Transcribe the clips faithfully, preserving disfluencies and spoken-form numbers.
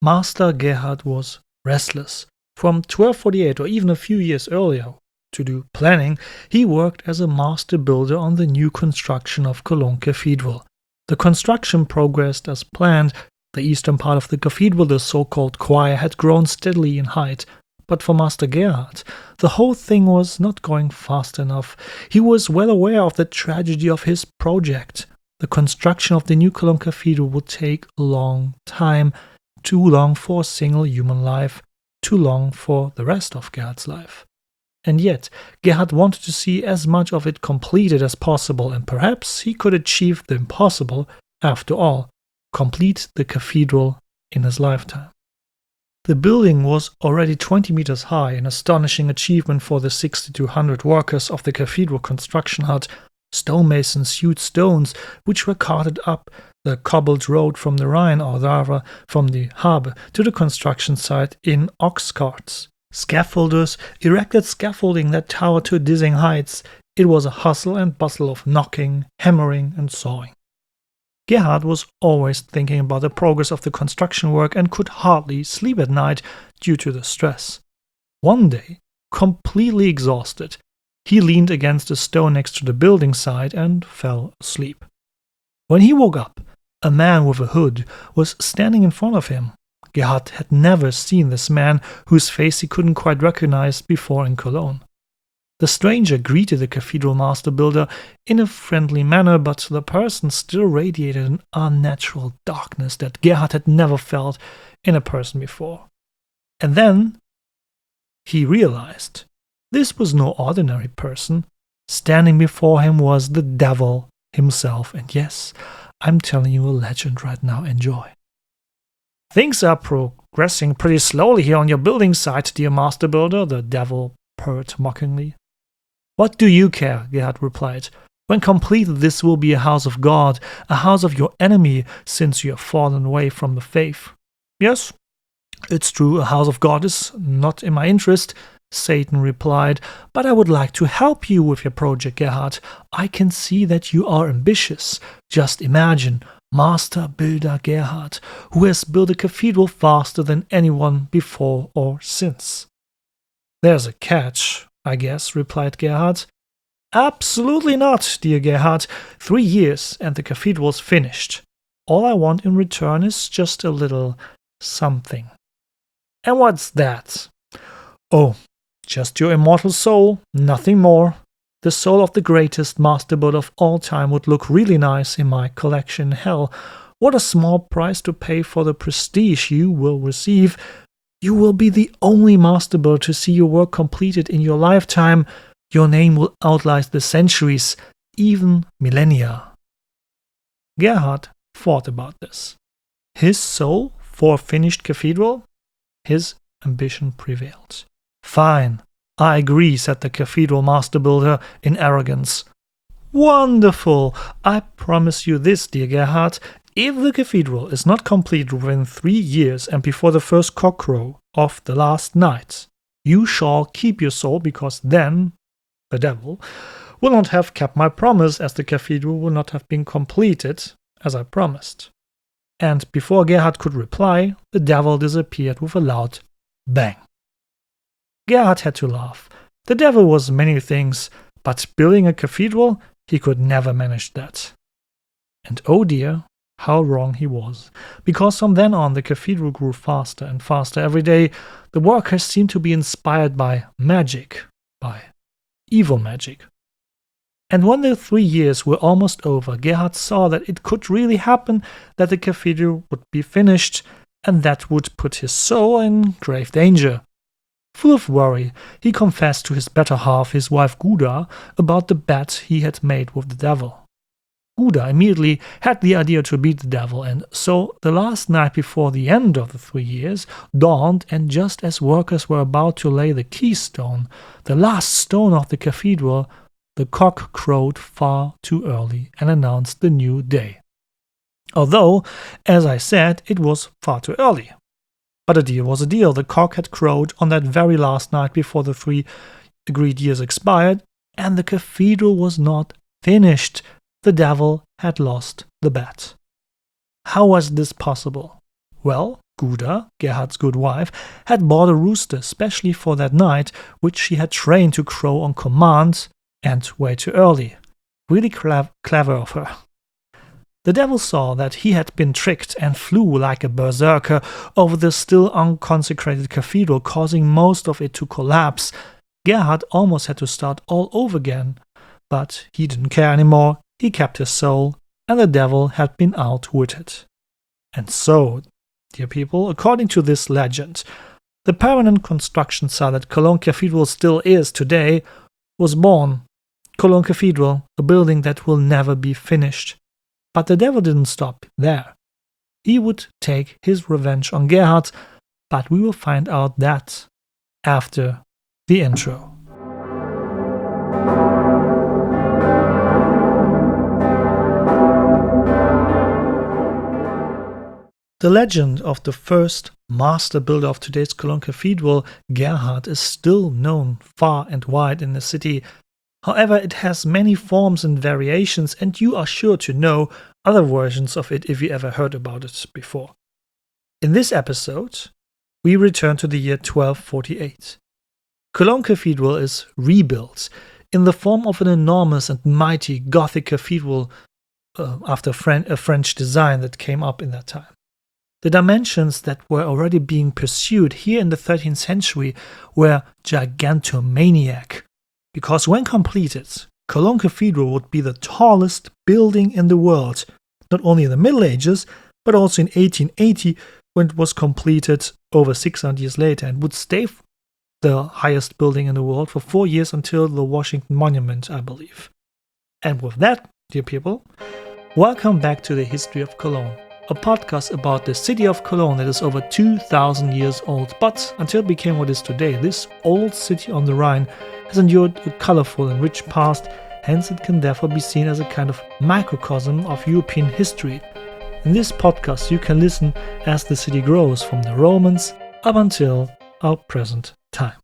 Master Gerhard was restless. From twelve forty-eight, or even a few years earlier, to do planning, he worked as a master builder on the new construction of Cologne Cathedral. The construction progressed as planned. The eastern part of the cathedral, the so-called choir, had grown steadily in height. But for Master Gerhard, the whole thing was not going fast enough. He was well aware of the tragedy of his project. The construction of the new Cologne Cathedral would take a long time, too long for a single human life, too long for the rest of Gerhard's life. And yet, Gerhard wanted to see as much of it completed as possible, and perhaps he could achieve the impossible after all, complete the cathedral in his lifetime. The building was already twenty meters high, an astonishing achievement for the sixty-two hundred workers of the cathedral construction hut. Stonemasons hewed stones, which were carted up the cobbled road from the Rhine, or rather from the harbour, to the construction site in ox carts. Scaffolders erected scaffolding that towered to dizzying heights. It was a hustle and bustle of knocking, hammering and sawing. Gerhard was always thinking about the progress of the construction work and could hardly sleep at night due to the stress. One day, completely exhausted, he leaned against a stone next to the building site and fell asleep. When he woke up, a man with a hood was standing in front of him. Gerhard had never seen this man, whose face he couldn't quite recognize before in Cologne. The stranger greeted the cathedral master builder in a friendly manner, but the person still radiated an unnatural darkness that Gerhard had never felt in a person before. And then he realized this was no ordinary person. Standing before him was the devil himself. And yes, I'm telling you a legend right now. Enjoy. Things are progressing pretty slowly here on your building site, dear master builder, the devil purred mockingly. What do you care? Gerhard replied. When completed, this will be a house of God, a house of your enemy, since you have fallen away from the faith. Yes, it's true, a house of God is not in my interest, Satan replied, but I would like to help you with your project, Gerhard. I can see that you are ambitious. Just imagine, Master Builder Gerhard, who has built a cathedral faster than anyone before or since. There's a catch, I guess, replied Gerhard. Absolutely not, dear Gerhard. Three years and the cathedral's finished. All I want in return is just a little something. And what's that? Oh, just your immortal soul, nothing more. The soul of the greatest master builder of all time would look really nice in my collection. Hell, what a small price to pay for the prestige you will receive. You will be the only master builder to see your work completed in your lifetime. Your name will outlast the centuries, even millennia. Gerhard thought about this. His soul for a finished cathedral? His ambition prevailed. Fine, I agree, said the cathedral master builder in arrogance. Wonderful! I promise you this, dear Gerhard. If the cathedral is not completed within three years and before the first cockcrow of the last night, you shall keep your soul, because then the devil will not have kept my promise, as the cathedral will not have been completed as I promised. And before Gerhard could reply, the devil disappeared with a loud bang. Gerhard had to laugh. The devil was many things, but building a cathedral, he could never manage that. And oh dear, how wrong he was, because from then on the cathedral grew faster and faster every day. The workers seemed to be inspired by magic, by evil magic. And when the three years were almost over, Gerhard saw that it could really happen, that the cathedral would be finished, and that would put his soul in grave danger. Full of worry, he confessed to his better half, his wife Guda, about the bet he had made with the devil. Guda immediately had the idea to beat the devil, and so the last night before the end of the three years dawned, and just as workers were about to lay the keystone, the last stone of the cathedral, the cock crowed far too early and announced the new day. Although, as I said, it was far too early. But a deal was a deal. The cock had crowed on that very last night before the three agreed years expired, and the cathedral was not finished. The devil had lost the bet. How was this possible? Well, Guda, Gerhard's good wife, had bought a rooster especially for that night, which she had trained to crow on command and way too early. Really clev- clever of her. The devil saw that he had been tricked and flew like a berserker over the still unconsecrated cathedral, causing most of it to collapse. Gerhard almost had to start all over again, but he didn't care anymore. He kept his soul, and the devil had been outwitted. And so, dear people, according to this legend, the permanent construction site that Cologne Cathedral still is today was born. Cologne Cathedral, a building that will never be finished. But the devil didn't stop there. He would take his revenge on Gerhard, but we will find out that after the intro. The legend of the first master builder of today's Cologne Cathedral, Gerhard, is still known far and wide in the city. However, it has many forms and variations, and you are sure to know other versions of it if you ever heard about it before. In this episode, we return to the year twelve forty-eight. Cologne Cathedral is rebuilt in the form of an enormous and mighty Gothic cathedral uh, after Fren- a French design that came up in that time. The dimensions that were already being pursued here in the thirteenth century were gigantomaniac, because when completed, Cologne Cathedral would be the tallest building in the world, not only in the Middle Ages, but also in eighteen eighty, when it was completed over six hundred years later, and would stay the highest building in the world for four years until the Washington Monument, I believe. And with that, dear people, welcome back to the History of Cologne, a podcast about the city of Cologne that is over two thousand years old. But until it became what it is today, this old city on the Rhine has endured a colorful and rich past, hence it can therefore be seen as a kind of microcosm of European history. In this podcast you can listen as the city grows from the Romans up until our present time.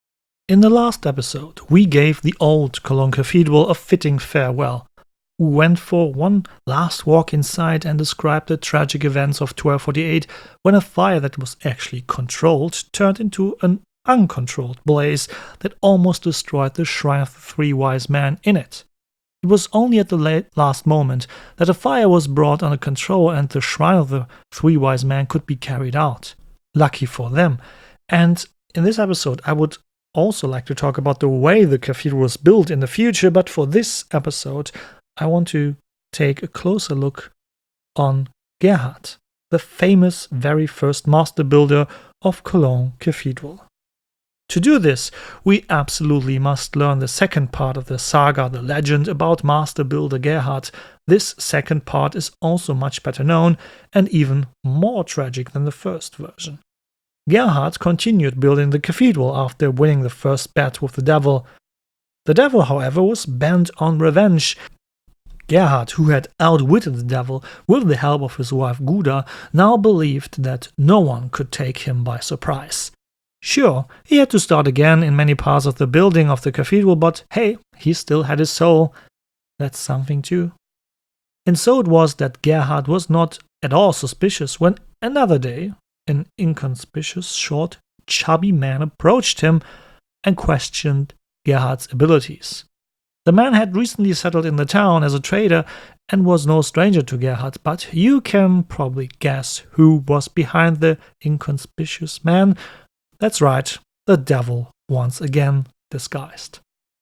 In the last episode, we gave the old Cologne Cathedral a fitting farewell. We went for one last walk inside and described the tragic events of twelve forty-eight, when a fire that was actually controlled turned into an uncontrolled blaze that almost destroyed the shrine of the three wise men in it. It was only at the late last moment that the fire was brought under control and the shrine of the three wise men could be carried out. Lucky for them. And in this episode, I would also like to talk about the way the cathedral was built in the future, but for this episode, I want to take a closer look on Gerhard, the famous very first master builder of Cologne Cathedral. To do this, we absolutely must learn the second part of the saga, the legend about master builder Gerhard. This second part is also much better known and even more tragic than the first version. Gerhard continued building the cathedral after winning the first bet with the devil. The devil, however, was bent on revenge. Gerhard, who had outwitted the devil with the help of his wife Guda, now believed that no one could take him by surprise. Sure, he had to start again in many parts of the building of the cathedral, but hey, he still had his soul. That's something too. And so it was that Gerhard was not at all suspicious when another day an inconspicuous, short, chubby man approached him and questioned Gerhard's abilities. The man had recently settled in the town as a trader and was no stranger to Gerhard, but you can probably guess who was behind the inconspicuous man. That's right, the devil once again disguised.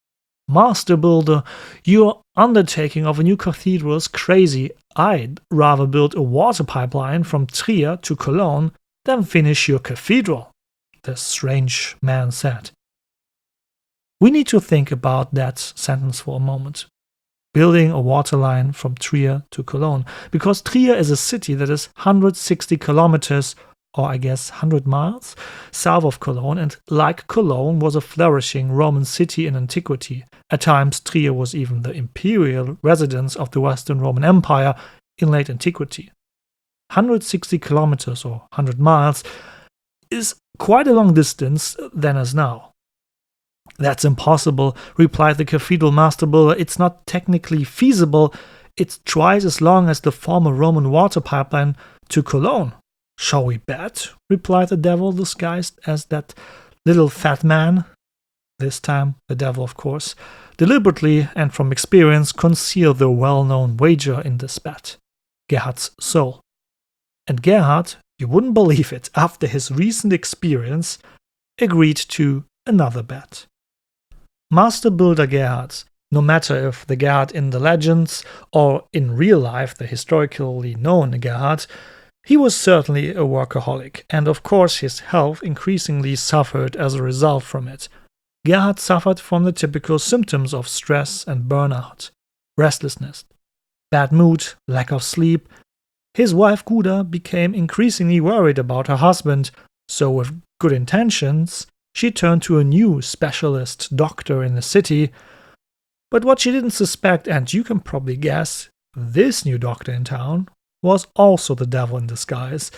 Master builder, your undertaking of a new cathedral is crazy. I'd rather build a water pipeline from Trier to Cologne than finish your cathedral, the strange man said. We need to think about that sentence for a moment. Building a water line from Trier to Cologne, because Trier is a city that is one hundred sixty kilometers, or I guess one hundred miles, south of Cologne, and like Cologne was a flourishing Roman city in antiquity. At times Trier was even the imperial residence of the Western Roman Empire in late antiquity. one hundred sixty kilometers, or one hundred miles, is quite a long distance then as now. That's impossible, replied the cathedral master builder. It's not technically feasible. It's twice as long as the former Roman water pipeline to Cologne. "Shall we bet?" replied the devil, disguised as that little fat man. This time, the devil, of course, deliberately and from experience concealed the well-known wager in this bet, Gerhard's soul. And Gerhard, you wouldn't believe it, after his recent experience, agreed to another bet. Master Builder Gerhard, no matter if the Gerhard in the legends or in real life the historically known Gerhard, he was certainly a workaholic, and of course his health increasingly suffered as a result from it. Gerhard suffered from the typical symptoms of stress and burnout, restlessness, bad mood, lack of sleep. His wife Guda became increasingly worried about her husband, so with good intentions, she turned to a new specialist doctor in the city. But what she didn't suspect, and you can probably guess, this new doctor in town was also the devil in disguise.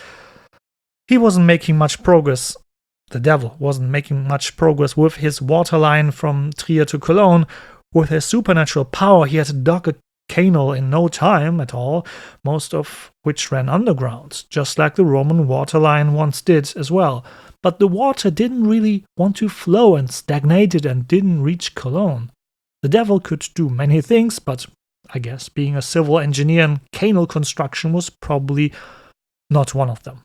He wasn't making much progress. The devil wasn't making much progress with his water line from Trier to Cologne. With his supernatural power, he had dug a canal in no time at all, most of which ran underground, just like the Roman water line once did as well. But the water didn't really want to flow and stagnated and didn't reach Cologne. The devil could do many things, but I guess being a civil engineer and canal construction was probably not one of them.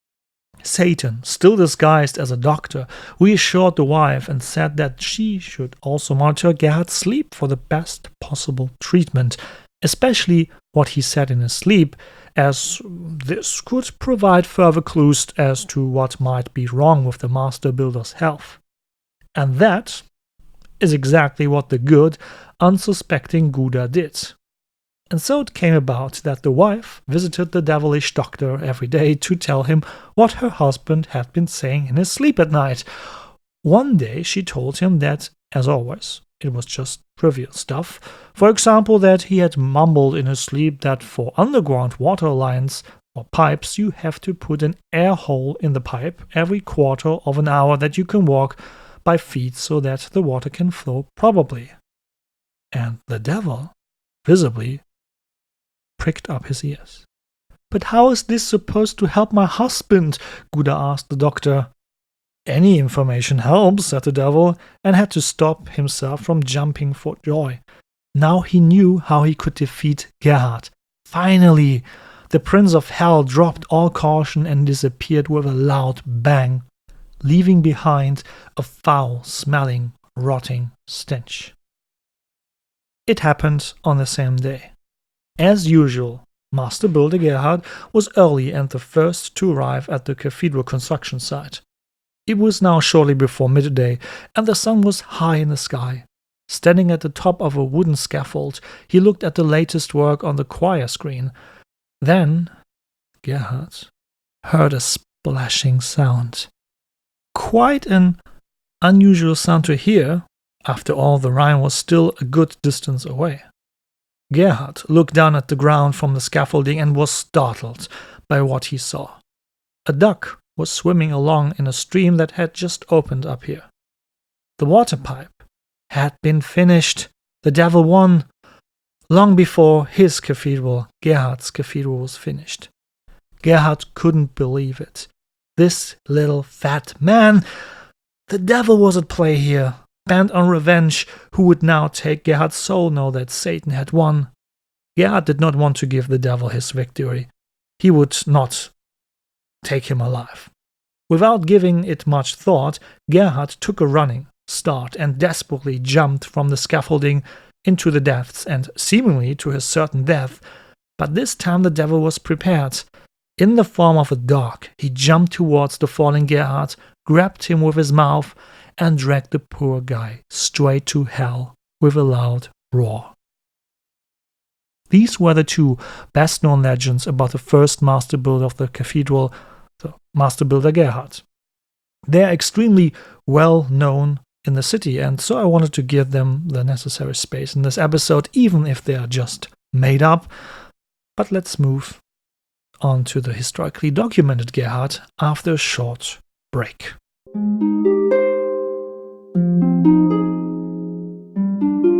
Satan, still disguised as a doctor, reassured the wife and said that she should also monitor Gerhard's sleep for the best possible treatment, especially what he said in his sleep, as this could provide further clues as to what might be wrong with the master builder's health. And that is exactly what the good, unsuspecting Guda did. And so it came about that the wife visited the devilish doctor every day to tell him what her husband had been saying in his sleep at night. One day she told him that, as always, it was just trivial stuff. For example, that he had mumbled in his sleep that for underground water lines or pipes you have to put an air hole in the pipe every quarter of an hour that you can walk by feet so that the water can flow properly. And the devil, visibly, pricked up his ears. "But how is this supposed to help my husband?" Guda asked the doctor. "Any information helps," said the devil, and had to stop himself from jumping for joy. Now he knew how he could defeat Gerhard. Finally, the Prince of Hell dropped all caution and disappeared with a loud bang, leaving behind a foul-smelling, rotting stench. It happened on the same day. As usual, Master Builder Gerhard was early and the first to arrive at the cathedral construction site. It was now shortly before midday, and the sun was high in the sky. Standing at the top of a wooden scaffold, he looked at the latest work on the choir screen. Then Gerhard heard a splashing sound. Quite an unusual sound to hear. After all, the Rhine was still a good distance away. Gerhard looked down at the ground from the scaffolding and was startled by what he saw. A duck was swimming along in a stream that had just opened up here. The water pipe had been finished. The devil won. Long before his cathedral, Gerhard's cathedral, was finished. Gerhard couldn't believe it. This little fat man, the devil was at play here. Bent on revenge, who would now take Gerhard's soul, know that Satan had won. Gerhard did not want to give the devil his victory. He would not take him alive. Without giving it much thought, Gerhard took a running start and desperately jumped from the scaffolding into the depths and seemingly to his certain death. But this time the devil was prepared. In the form of a dog, he jumped towards the falling Gerhard, grabbed him with his mouth, and dragged the poor guy straight to hell with a loud roar. These were the two best-known legends about the first master builder of the cathedral, the Master Builder Gerhard. They are extremely well known in the city, and so I wanted to give them the necessary space in this episode, even if they are just made up. But let's move on to the historically documented Gerhard after a short break.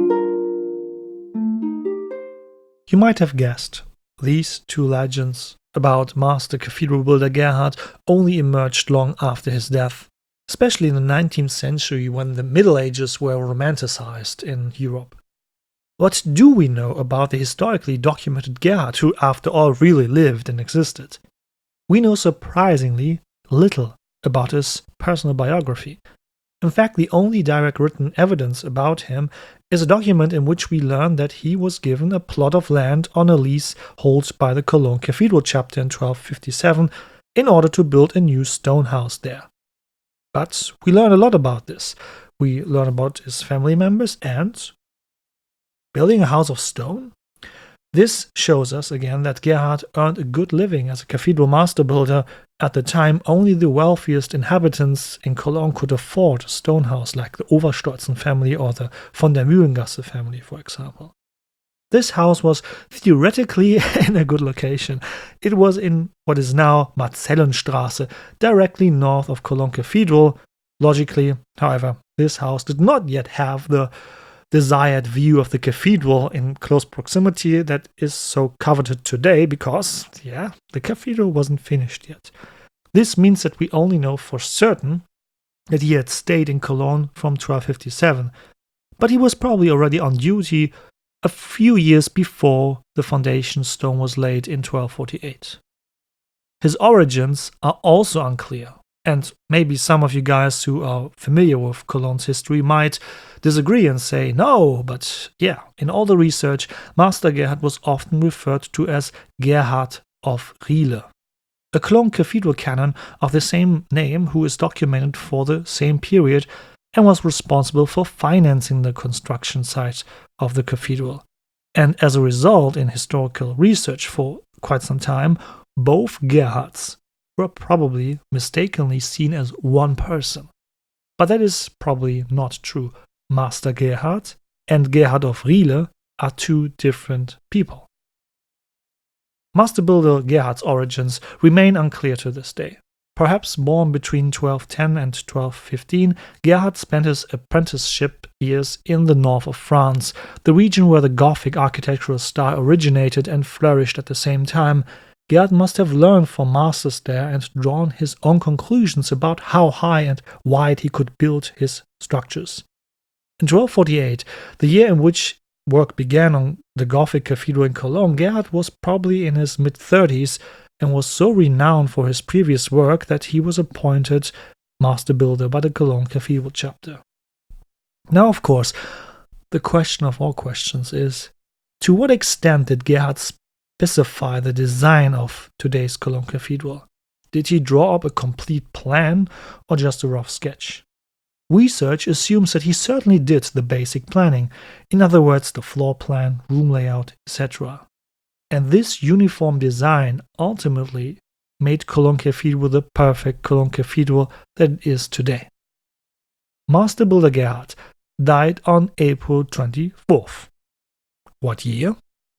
You might have guessed, these two legends about master cathedral builder Gerhard only emerged long after his death, especially in the nineteenth century when the Middle Ages were romanticized in Europe. What do we know about the historically documented Gerhard, who after all really lived and existed? We know surprisingly little about his personal biography. In fact, the only direct written evidence about him is a document in which we learn that he was given a plot of land on a lease held by the Cologne Cathedral chapter in twelve fifty-seven in order to build a new stone house there. But we learn a lot about this. We learn about his family members and building a house of stone? This shows us again that Gerhard earned a good living as a cathedral master builder. At the time, only the wealthiest inhabitants in Cologne could afford a stone house like the Overstolzen family or the von der Mühlengasse family, for example. This house was theoretically in a good location. It was in what is now Marzellenstraße, directly north of Cologne Cathedral. Logically, however, this house did not yet have the desired view of the cathedral in close proximity that is so coveted today because, yeah, the cathedral wasn't finished yet. This means that we only know for certain that he had stayed in Cologne from twelve fifty-seven, but he was probably already on duty a few years before the foundation stone was laid in twelve forty-eight. His origins are also unclear, and maybe some of you guys who are familiar with Cologne's history might disagree and say, no, but yeah, in all the research, Master Gerhard was often referred to as Gerhard of Riele, a Cologne Cathedral canon of the same name who is documented for the same period and was responsible for financing the construction site of the cathedral. And as a result, in historical research for quite some time, both Gerhards were probably mistakenly seen as one person. But that is probably not true. Master Gerhard and Gerhard of Riele are two different people. Master builder Gerhard's origins remain unclear to this day. Perhaps born between twelve ten and twelve fifteen, Gerhard spent his apprenticeship years in the north of France, the region where the Gothic architectural style originated and flourished at the same time. Gerhard must have learned from masters there and drawn his own conclusions about how high and wide he could build his structures. In twelve forty-eight, the year in which work began on the Gothic cathedral in Cologne, Gerhard was probably in his mid-thirties and was so renowned for his previous work that he was appointed master builder by the Cologne Cathedral chapter. Now, of course, the question of all questions is, to what extent did Gerhard specify the design of today's Cologne Cathedral? Did he draw up a complete plan or just a rough sketch? Research assumes that he certainly did the basic planning, in other words, the floor plan, room layout, et cetera. And this uniform design ultimately made Cologne Cathedral the perfect Cologne Cathedral that it is today. Master builder Gerhard died on April twenty-fourth. What year?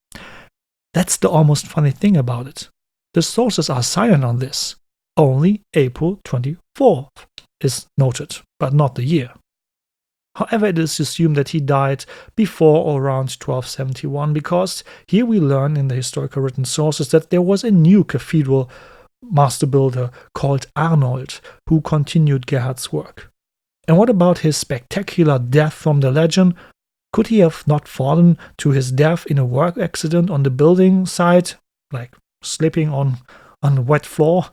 That's the almost funny thing about it. The sources are silent on this. Only April twenty-fourth is noted, but not the year. However, it is assumed that he died before or around twelve seventy-one, because here we learn in the historical written sources that there was a new cathedral master builder called Arnold who continued Gerhard's work. And what about his spectacular death from the legend? Could he have not fallen to his death in a work accident on the building site, like slipping on, on a wet floor?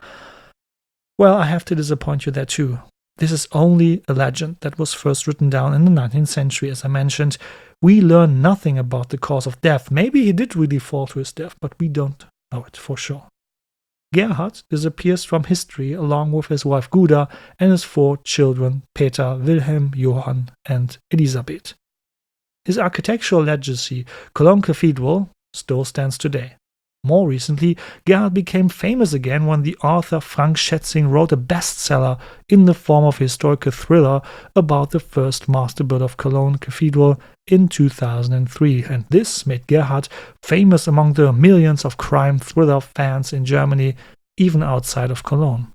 Well, I have to disappoint you there too. This is only a legend that was first written down in the nineteenth century, as I mentioned. We learn nothing about the cause of death. Maybe he did really fall to his death, but we don't know it for sure. Gerhard disappears from history along with his wife Guda and his four children, Peter, Wilhelm, Johann, and Elisabeth. His architectural legacy, Cologne Cathedral, still stands today. More recently, Gerhard became famous again when the author Frank Schätzing wrote a bestseller in the form of a historical thriller about the first master builder of Cologne Cathedral in two thousand three, and this made Gerhard famous among the millions of crime thriller fans in Germany, even outside of Cologne.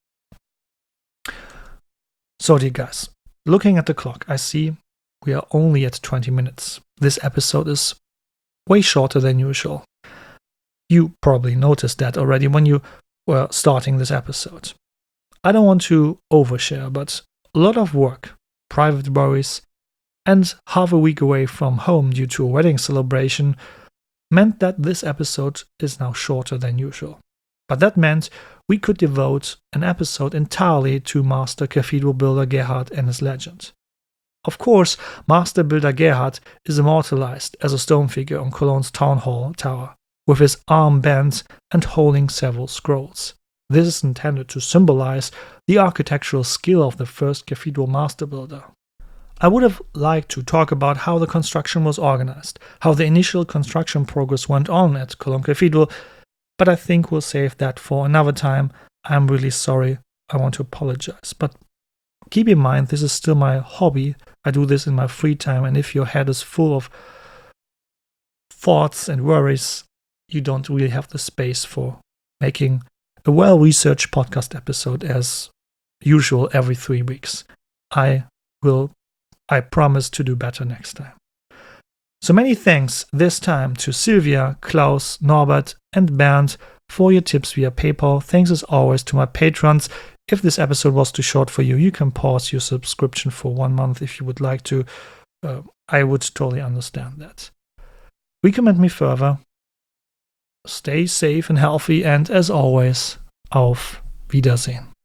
So, dear guys, looking at the clock, I see we are only at twenty minutes. This episode is way shorter than usual. You probably noticed that already when you were starting this episode. I don't want to overshare, but a lot of work, private worries, and half a week away from home due to a wedding celebration meant that this episode is now shorter than usual. But that meant we could devote an episode entirely to Master Cathedral Builder Gerhard and his legend. Of course, Master Builder Gerhard is immortalized as a stone figure on Cologne's Town Hall tower, with his arm bent and holding several scrolls. This is intended to symbolize the architectural skill of the first cathedral master builder. I would have liked to talk about how the construction was organized, how the initial construction progress went on at Cologne Cathedral, but I think we'll save that for another time. I'm really sorry. I want to apologize. But keep in mind, this is still my hobby. I do this in my free time, and if your head is full of thoughts and worries, you don't really have the space for making a well-researched podcast episode as usual every three weeks. I will, I promise to do better next time. So many thanks this time to Sylvia, Klaus, Norbert, and Bernd for your tips via PayPal. Thanks as always to my patrons. If this episode was too short for you, you can pause your subscription for one month if you would like to. Uh, I would totally understand that. Recommend me further. Stay safe and healthy, and as always, auf Wiedersehen.